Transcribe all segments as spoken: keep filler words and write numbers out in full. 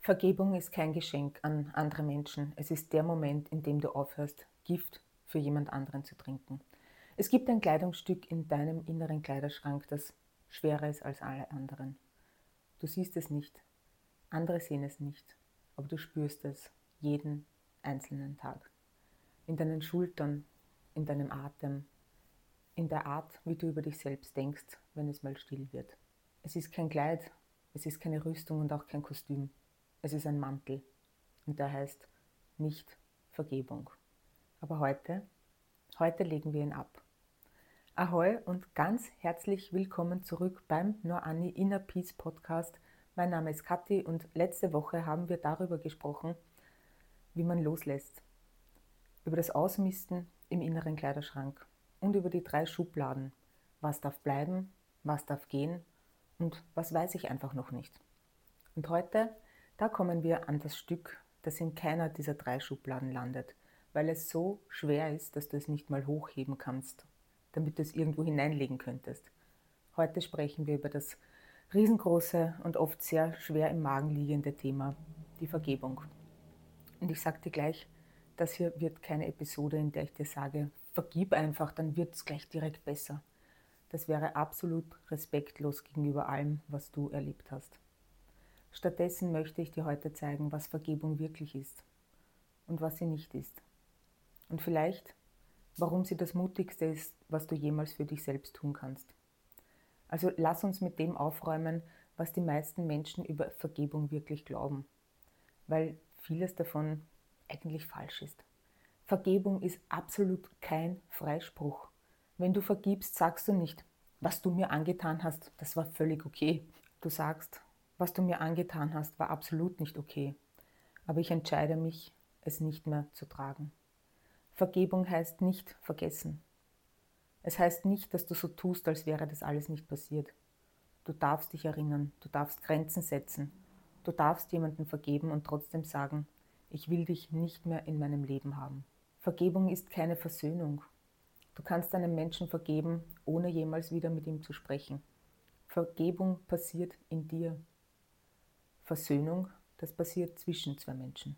Vergebung ist kein Geschenk an andere Menschen. Es ist der Moment, in dem du aufhörst, Gift für jemand anderen zu trinken. Es gibt ein Kleidungsstück in deinem inneren Kleiderschrank, das schwerer ist als alle anderen. Du siehst es nicht, andere sehen es nicht, aber du spürst es jeden einzelnen Tag. In deinen Schultern, in deinem Atem, in der Art, wie du über dich selbst denkst, wenn es mal still wird. Es ist kein Kleid, es ist keine Rüstung und auch kein Kostüm. Es ist ein Mantel und der heißt nicht Vergebung. Aber heute, heute legen wir ihn ab. Ahoi und ganz herzlich willkommen zurück beim Noanni Inner Peace Podcast. Mein Name ist Kathi und letzte Woche haben wir darüber gesprochen, wie man loslässt. Über das Ausmisten im inneren Kleiderschrank und über die drei Schubladen. Was darf bleiben, was darf gehen und was weiß ich einfach noch nicht. Und heute, da kommen wir an das Stück, das in keiner dieser drei Schubladen landet, weil es so schwer ist, dass du es nicht mal hochheben kannst, damit du es irgendwo hineinlegen könntest. Heute sprechen wir über das riesengroße und oft sehr schwer im Magen liegende Thema, die Vergebung. Und ich sage dir gleich, das hier wird keine Episode, in der ich dir sage, vergib einfach, dann wird es gleich direkt besser. Das wäre absolut respektlos gegenüber allem, was du erlebt hast. Stattdessen möchte ich dir heute zeigen, was Vergebung wirklich ist und was sie nicht ist. Und vielleicht, warum sie das Mutigste ist, was du jemals für dich selbst tun kannst. Also lass uns mit dem aufräumen, was die meisten Menschen über Vergebung wirklich glauben, weil vieles davon eigentlich falsch ist. Vergebung ist absolut kein Freispruch. Wenn du vergibst, sagst du nicht, was du mir angetan hast, das war völlig okay. Du sagst, was du mir angetan hast, war absolut nicht okay. Aber ich entscheide mich, es nicht mehr zu tragen. Vergebung heißt nicht vergessen. Es heißt nicht, dass du so tust, als wäre das alles nicht passiert. Du darfst dich erinnern, du darfst Grenzen setzen. Du darfst jemanden vergeben und trotzdem sagen, ich will dich nicht mehr in meinem Leben haben. Vergebung ist keine Versöhnung. Du kannst einem Menschen vergeben, ohne jemals wieder mit ihm zu sprechen. Vergebung passiert in dir. Versöhnung, das passiert zwischen zwei Menschen.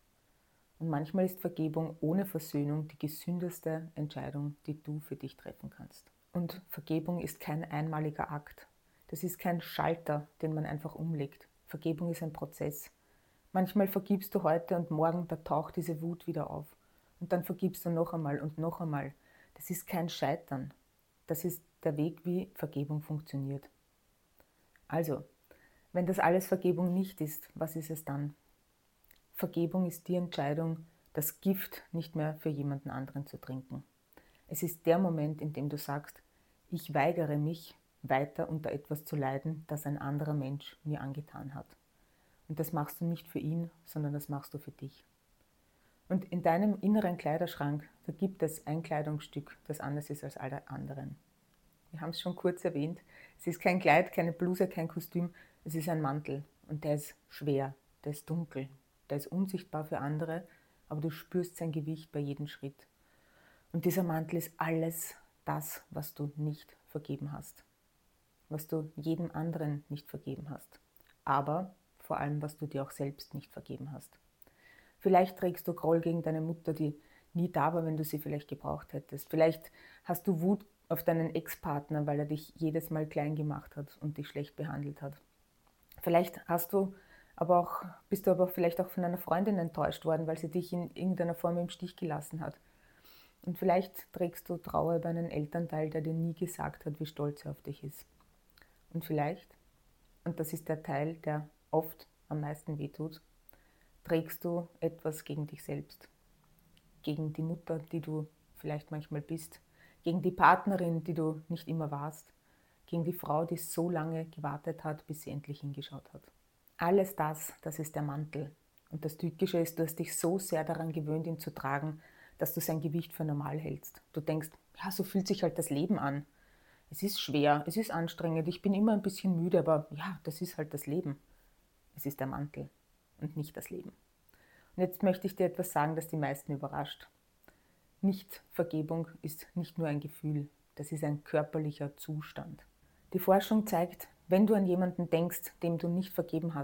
Und manchmal ist Vergebung ohne Versöhnung die gesündeste Entscheidung, die du für dich treffen kannst. Und Vergebung ist kein einmaliger Akt. Das ist kein Schalter, den man einfach umlegt. Vergebung ist ein Prozess. Manchmal vergibst du heute und morgen, da taucht diese Wut wieder auf. Und dann vergibst du noch einmal und noch einmal. Das ist kein Scheitern. Das ist der Weg, wie Vergebung funktioniert. Also, wenn das alles Vergebung nicht ist, was ist es dann? Vergebung ist die Entscheidung, das Gift nicht mehr für jemanden anderen zu trinken. Es ist der Moment, in dem du sagst, ich weigere mich, weiter unter etwas zu leiden, das ein anderer Mensch mir angetan hat. Und das machst du nicht für ihn, sondern das machst du für dich. Und in deinem inneren Kleiderschrank, da gibt es ein Kleidungsstück, das anders ist als alle anderen. Wir haben es schon kurz erwähnt, es ist kein Kleid, keine Bluse, kein Kostüm, es ist ein Mantel und der ist schwer, der ist dunkel, der ist unsichtbar für andere, aber du spürst sein Gewicht bei jedem Schritt. Und dieser Mantel ist alles das, was du nicht vergeben hast, was du jedem anderen nicht vergeben hast, aber vor allem, was du dir auch selbst nicht vergeben hast. Vielleicht trägst du Groll gegen deine Mutter, die nie da war, wenn du sie vielleicht gebraucht hättest. Vielleicht hast du Wut auf deinen Ex-Partner, weil er dich jedes Mal klein gemacht hat und dich schlecht behandelt hat. Vielleicht hast du aber auch, bist du aber vielleicht auch von einer Freundin enttäuscht worden, weil sie dich in irgendeiner Form im Stich gelassen hat. Und vielleicht trägst du Trauer über einen Elternteil, der dir nie gesagt hat, wie stolz er auf dich ist. Und vielleicht, und das ist der Teil, der oft am meisten wehtut, trägst du etwas gegen dich selbst, gegen die Mutter, die du vielleicht manchmal bist, gegen die Partnerin, die du nicht immer warst, gegen die Frau, die so lange gewartet hat, bis sie endlich hingeschaut hat. Alles das, das ist der Mantel. Und das Tückische ist, du hast dich so sehr daran gewöhnt, ihn zu tragen, dass du sein Gewicht für normal hältst. Du denkst, ja, so fühlt sich halt das Leben an. Es ist schwer, es ist anstrengend, ich bin immer ein bisschen müde, aber ja, das ist halt das Leben. Es ist der Mantel und nicht das Leben. Und jetzt möchte ich dir etwas sagen, das die meisten überrascht. Nicht-Vergebung ist nicht nur ein Gefühl, das ist ein körperlicher Zustand. Die Forschung zeigt, wenn du an jemanden denkst, dem du nicht vergeben hast,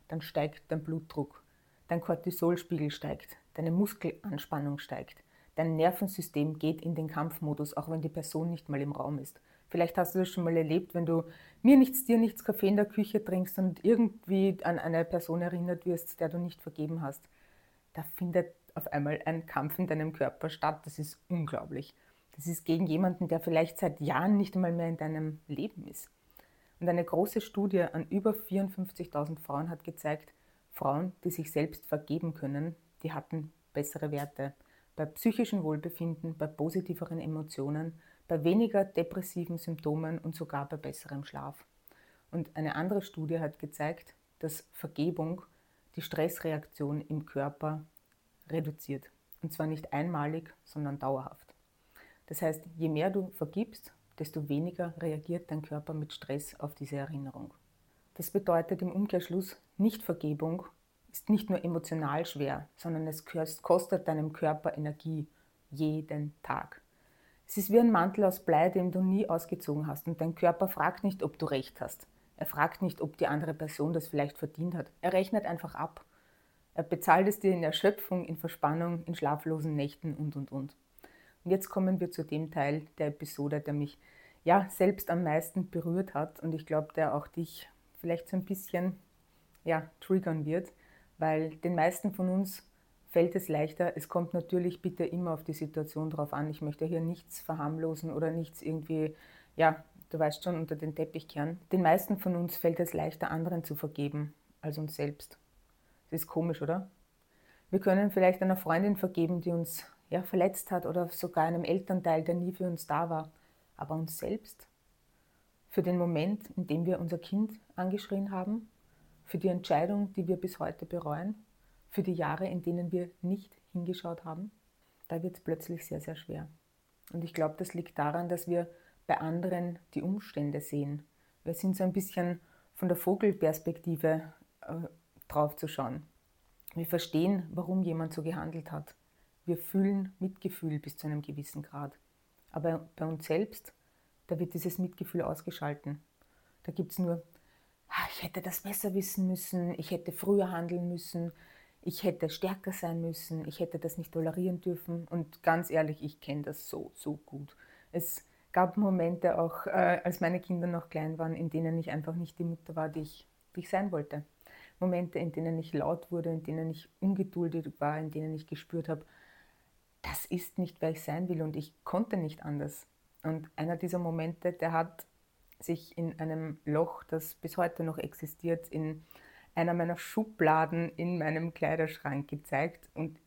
dann steigt dein Blutdruck, dein Cortisolspiegel steigt, deine Muskelanspannung steigt, dein Nervensystem geht in den Kampfmodus, auch wenn die Person nicht mal im Raum ist. Vielleicht hast du das schon mal erlebt, wenn du mir nichts, dir nichts Kaffee in der Küche trinkst und irgendwie an eine Person erinnert wirst, der du nicht vergeben hast. Da findet auf einmal ein Kampf in deinem Körper statt. Das ist unglaublich. Das ist gegen jemanden, der vielleicht seit Jahren nicht einmal mehr in deinem Leben ist. Und eine große Studie an über vierundfünfzigtausend Frauen hat gezeigt, Frauen, die sich selbst vergeben können, die hatten bessere Werte bei psychischem Wohlbefinden, bei positiveren Emotionen, bei weniger depressiven Symptomen und sogar bei besserem Schlaf. Und eine andere Studie hat gezeigt, dass Vergebung die Stressreaktion im Körper reduziert. Und zwar nicht einmalig, sondern dauerhaft. Das heißt, je mehr du vergibst, desto weniger reagiert dein Körper mit Stress auf diese Erinnerung. Das bedeutet im Umkehrschluss, Nichtvergebung ist nicht nur emotional schwer, sondern es kostet deinem Körper Energie jeden Tag. Es ist wie ein Mantel aus Blei, den du nie ausgezogen hast, und dein Körper fragt nicht, ob du recht hast. Er fragt nicht, ob die andere Person das vielleicht verdient hat. Er rechnet einfach ab. Er bezahlt es dir in Erschöpfung, in Verspannung, in schlaflosen Nächten und, und, und. Und jetzt kommen wir zu dem Teil der Episode, der mich ja selbst am meisten berührt hat und ich glaube, der auch dich vielleicht so ein bisschen ja, triggern wird, weil den meisten von uns fällt es leichter. Es kommt natürlich bitte immer auf die Situation drauf an. Ich möchte hier nichts verharmlosen oder nichts irgendwie, ja, du weißt schon, unter den Teppich kehren. Den meisten von uns fällt es leichter, anderen zu vergeben als uns selbst. Das ist komisch, oder? Wir können vielleicht einer Freundin vergeben, die uns ja, verletzt hat, oder sogar einem Elternteil, der nie für uns da war. Aber uns selbst? Für den Moment, in dem wir unser Kind angeschrien haben? Für die Entscheidung, die wir bis heute bereuen? Für die Jahre, in denen wir nicht hingeschaut haben? Da wird es plötzlich sehr, sehr schwer. Und ich glaube, das liegt daran, dass wir bei anderen die Umstände sehen. Wir sind so ein bisschen von der Vogelperspektive äh, drauf zu schauen. Wir verstehen, warum jemand so gehandelt hat. Wir fühlen Mitgefühl bis zu einem gewissen Grad. Aber bei uns selbst, da wird dieses Mitgefühl ausgeschalten. Da gibt es nur, ich hätte das besser wissen müssen, ich hätte früher handeln müssen, ich hätte stärker sein müssen, ich hätte das nicht tolerieren dürfen. Und ganz ehrlich, ich kenne das so, so gut. Es gab Momente auch, äh, als meine Kinder noch klein waren, in denen ich einfach nicht die Mutter war, die ich, die ich sein wollte. Momente, in denen ich laut wurde, in denen ich ungeduldig war, in denen ich gespürt habe, das ist nicht, wer ich sein will, und ich konnte nicht anders. Und einer dieser Momente, der hat sich in einem Loch, das bis heute noch existiert, in einer meiner Schubladen in meinem Kleiderschrank gezeigt, und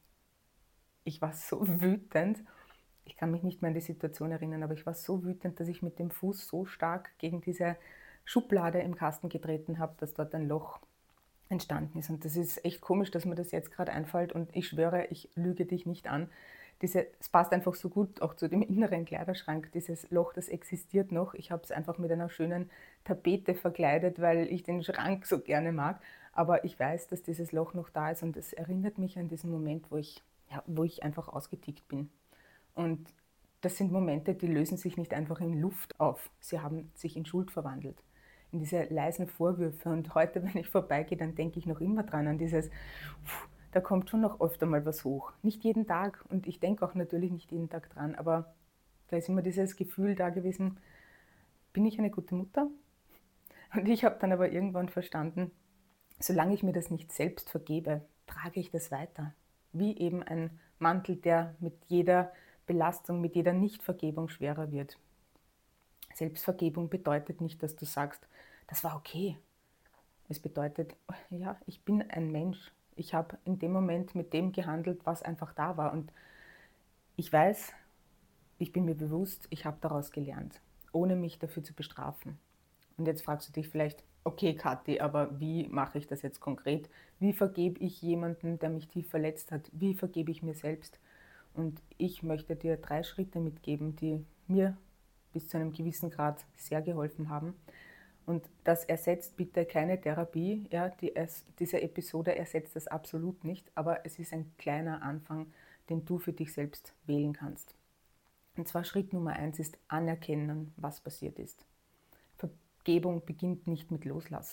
ich war so wütend. Ich kann mich nicht mehr an die Situation erinnern, aber ich war so wütend, dass ich mit dem Fuß so stark gegen diese Schublade im Kasten getreten habe, dass dort ein Loch entstanden ist. Und das ist echt komisch, dass mir das jetzt gerade einfällt, und ich schwöre, ich lüge dich nicht an. Diese, es passt einfach so gut auch zu dem inneren Kleiderschrank. Dieses Loch, das existiert noch. Ich habe es einfach mit einer schönen Tapete verkleidet, weil ich den Schrank so gerne mag. Aber ich weiß, dass dieses Loch noch da ist, und es erinnert mich an diesen Moment, wo ich, ja, wo ich einfach ausgetickt bin. Und das sind Momente, die lösen sich nicht einfach in Luft auf. Sie haben sich in Schuld verwandelt, in diese leisen Vorwürfe. Und heute, wenn ich vorbeigehe, dann denke ich noch immer dran an dieses, pff, da kommt schon noch öfter mal was hoch. Nicht jeden Tag, und ich denke auch natürlich nicht jeden Tag dran, aber da ist immer dieses Gefühl da gewesen, bin ich eine gute Mutter? Und ich habe dann aber irgendwann verstanden, solange ich mir das nicht selbst vergebe, trage ich das weiter. Wie eben ein Mantel, der mit jeder Belastung, mit jeder Nichtvergebung schwerer wird. Selbstvergebung bedeutet nicht, dass du sagst, das war okay. Es bedeutet, ja, ich bin ein Mensch. Ich habe in dem Moment mit dem gehandelt, was einfach da war. Und ich weiß, ich bin mir bewusst, ich habe daraus gelernt, ohne mich dafür zu bestrafen. Und jetzt fragst du dich vielleicht, okay, Kathi, aber wie mache ich das jetzt konkret? Wie vergebe ich jemanden, der mich tief verletzt hat? Wie vergebe ich mir selbst? Und ich möchte dir drei Schritte mitgeben, die mir bis zu einem gewissen Grad sehr geholfen haben. Und das ersetzt bitte keine Therapie. Ja, die, diese Episode ersetzt das absolut nicht, aber es ist ein kleiner Anfang, den du für dich selbst wählen kannst. Und zwar Schritt Nummer eins ist anerkennen, was passiert ist. Vergebung beginnt nicht mit Loslassen.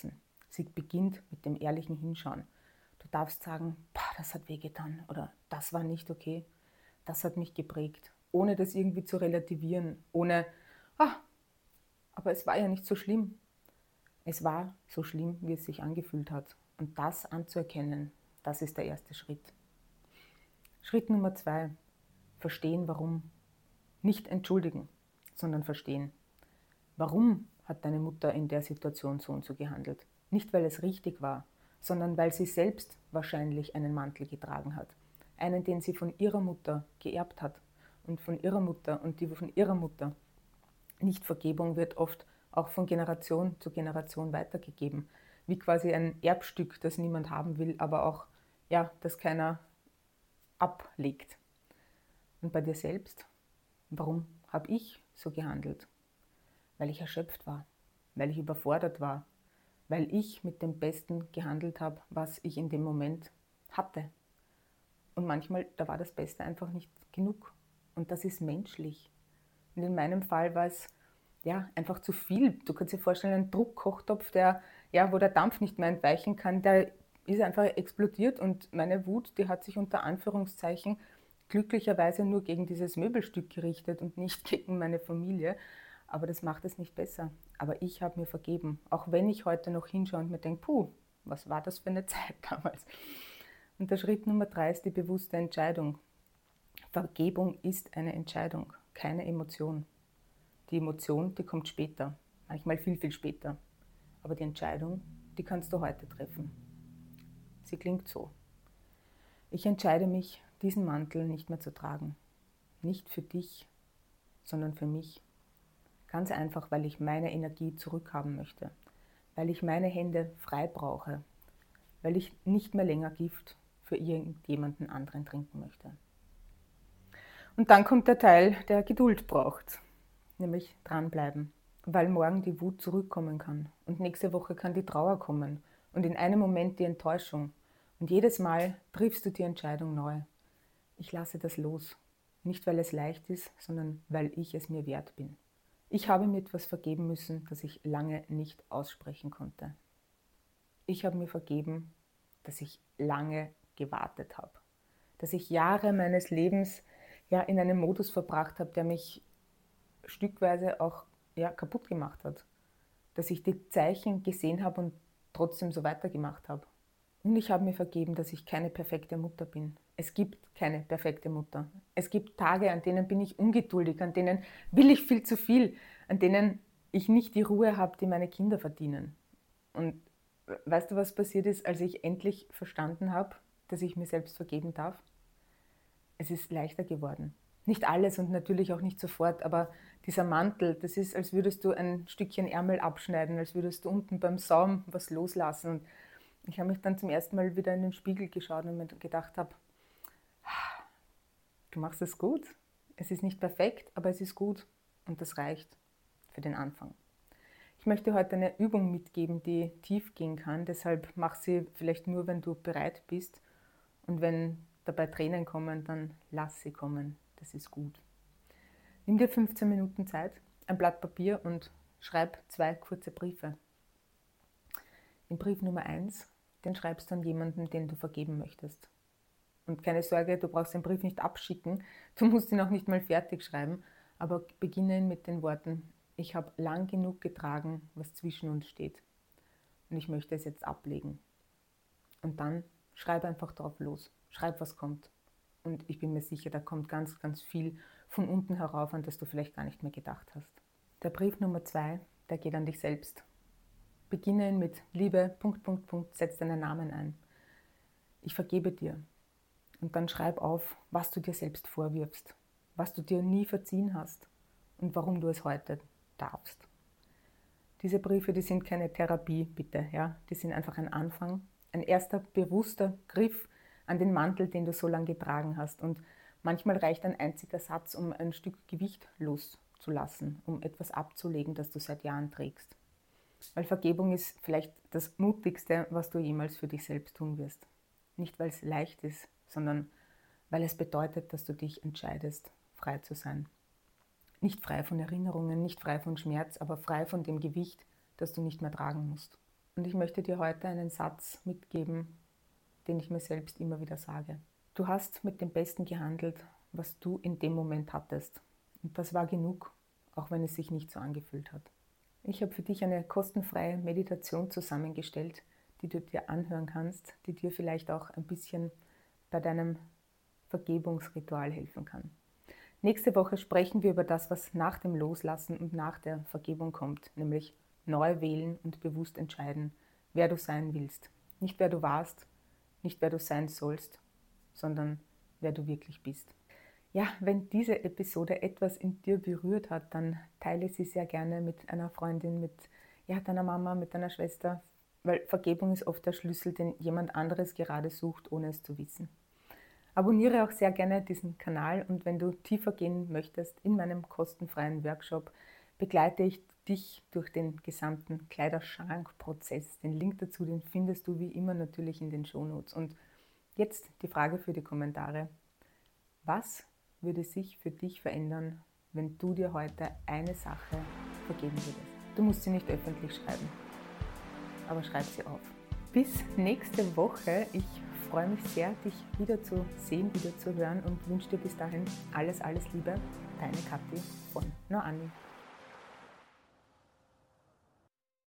Sie beginnt mit dem ehrlichen Hinschauen. Du darfst sagen, das hat wehgetan oder das war nicht okay, das hat mich geprägt, ohne das irgendwie zu relativieren, ohne, ah, aber es war ja nicht so schlimm. Es war so schlimm, wie es sich angefühlt hat. Und das anzuerkennen, das ist der erste Schritt. Schritt Nummer zwei, verstehen, warum. Nicht entschuldigen, sondern verstehen. Warum hat deine Mutter in der Situation so und so gehandelt? Nicht, weil es richtig war, sondern weil sie selbst wahrscheinlich einen Mantel getragen hat. Einen, den sie von ihrer Mutter geerbt hat und von ihrer Mutter und die von ihrer Mutter. Nichtvergebung wird oft auch von Generation zu Generation weitergegeben. Wie quasi ein Erbstück, das niemand haben will, aber auch, ja, das keiner ablegt. Und bei dir selbst? Warum habe ich so gehandelt? Weil ich erschöpft war, weil ich überfordert war, weil ich mit dem Besten gehandelt habe, was ich in dem Moment hatte. Und manchmal, da war das Beste einfach nicht genug. Und das ist menschlich. Und in meinem Fall war es ja einfach zu viel. Du kannst dir vorstellen, ein Druckkochtopf, der, ja, wo der Dampf nicht mehr entweichen kann, der ist einfach explodiert. Und meine Wut, die hat sich unter Anführungszeichen glücklicherweise nur gegen dieses Möbelstück gerichtet und nicht gegen meine Familie. Aber das macht es nicht besser. Aber ich habe mir vergeben, auch wenn ich heute noch hinschaue und mir denke, puh, was war das für eine Zeit damals? Und der Schritt Nummer drei ist die bewusste Entscheidung. Vergebung ist eine Entscheidung, keine Emotion. Die Emotion, die kommt später, manchmal viel, viel später. Aber die Entscheidung, die kannst du heute treffen. Sie klingt so. Ich entscheide mich, diesen Mantel nicht mehr zu tragen. Nicht für dich, sondern für mich. Ganz einfach, weil ich meine Energie zurückhaben möchte. Weil ich meine Hände frei brauche. Weil ich nicht mehr länger Gift für irgendjemanden anderen trinken möchte. Und dann kommt der Teil, der Geduld braucht. Nämlich dranbleiben. Weil morgen die Wut zurückkommen kann. Und nächste Woche kann die Trauer kommen. Und in einem Moment die Enttäuschung. Und jedes Mal triffst du die Entscheidung neu. Ich lasse das los. Nicht, weil es leicht ist, sondern weil ich es mir wert bin. Ich habe mir etwas vergeben müssen, das ich lange nicht aussprechen konnte. Ich habe mir vergeben, dass ich lange gewartet habe. Dass ich Jahre meines Lebens ja, in einem Modus verbracht habe, der mich stückweise auch ja, kaputt gemacht hat. Dass ich die Zeichen gesehen habe und trotzdem so weitergemacht habe. Und ich habe mir vergeben, dass ich keine perfekte Mutter bin. Es gibt keine perfekte Mutter. Es gibt Tage, an denen bin ich ungeduldig, an denen will ich viel zu viel, an denen ich nicht die Ruhe habe, die meine Kinder verdienen. Und weißt du, was passiert ist, als ich endlich verstanden habe, dass ich mir selbst vergeben darf? Es ist leichter geworden. Nicht alles und natürlich auch nicht sofort, aber dieser Mantel, das ist, als würdest du ein Stückchen Ärmel abschneiden, als würdest du unten beim Saum was loslassen. Und ich habe mich dann zum ersten Mal wieder in den Spiegel geschaut und mir gedacht habe, du machst es gut. Es ist nicht perfekt, aber es ist gut und das reicht für den Anfang. Ich möchte heute eine Übung mitgeben, die tief gehen kann. Deshalb mach sie vielleicht nur, wenn du bereit bist. Und wenn dabei Tränen kommen, dann lass sie kommen. Das ist gut. Nimm dir fünfzehn Minuten Zeit, ein Blatt Papier und schreib zwei kurze Briefe. Den Brief Nummer eins, den schreibst du an jemanden, den du vergeben möchtest. Und keine Sorge, du brauchst den Brief nicht abschicken, du musst ihn auch nicht mal fertig schreiben, aber beginne ihn mit den Worten: Ich habe lang genug getragen, was zwischen uns steht. Und ich möchte es jetzt ablegen. Und dann schreib einfach drauf los. Schreib, was kommt. Und ich bin mir sicher, da kommt ganz, ganz viel von unten herauf, an das du vielleicht gar nicht mehr gedacht hast. Der Brief Nummer zwei, der geht an dich selbst. Beginne ihn mit Liebe, Punkt, Punkt, Punkt, setz deinen Namen ein. Ich vergebe dir. Und dann schreib auf, was du dir selbst vorwirfst, was du dir nie verziehen hast und warum du es heute darfst. Diese Briefe, die sind keine Therapie, bitte, ja? Die sind einfach ein Anfang, ein erster bewusster Griff an den Mantel, den du so lange getragen hast. Und manchmal reicht ein einziger Satz, um ein Stück Gewicht loszulassen, um etwas abzulegen, das du seit Jahren trägst. Weil Vergebung ist vielleicht das Mutigste, was du jemals für dich selbst tun wirst. Nicht, weil es leicht ist, sondern weil es bedeutet, dass du dich entscheidest, frei zu sein. Nicht frei von Erinnerungen, nicht frei von Schmerz, aber frei von dem Gewicht, das du nicht mehr tragen musst. Und ich möchte dir heute einen Satz mitgeben, den ich mir selbst immer wieder sage. Du hast mit dem Besten gehandelt, was du in dem Moment hattest. Und das war genug, auch wenn es sich nicht so angefühlt hat. Ich habe für dich eine kostenfreie Meditation zusammengestellt, die du dir anhören kannst, die dir vielleicht auch ein bisschen bei deinem Vergebungsritual helfen kann. Nächste Woche sprechen wir über das, was nach dem Loslassen und nach der Vergebung kommt, nämlich neu wählen und bewusst entscheiden, wer du sein willst. Nicht wer du warst, nicht wer du sein sollst, sondern wer du wirklich bist. Ja, wenn diese Episode etwas in dir berührt hat, dann teile sie sehr gerne mit einer Freundin, mit ja, deiner Mama, mit deiner Schwester, weil Vergebung ist oft der Schlüssel, den jemand anderes gerade sucht, ohne es zu wissen. Abonniere auch sehr gerne diesen Kanal und wenn du tiefer gehen möchtest, in meinem kostenfreien Workshop begleite ich dich durch den gesamten Kleiderschrankprozess. Den Link dazu, den findest du wie immer natürlich in den Shownotes. Und jetzt die Frage für die Kommentare. Was würde sich für dich verändern, wenn du dir heute eine Sache vergeben würdest? Du musst sie nicht öffentlich schreiben, aber schreib sie auf. Bis nächste Woche. Ich freue mich sehr, dich wieder zu sehen, wieder zu hören und wünsche dir bis dahin alles, alles Liebe. Deine Kathi von Noani.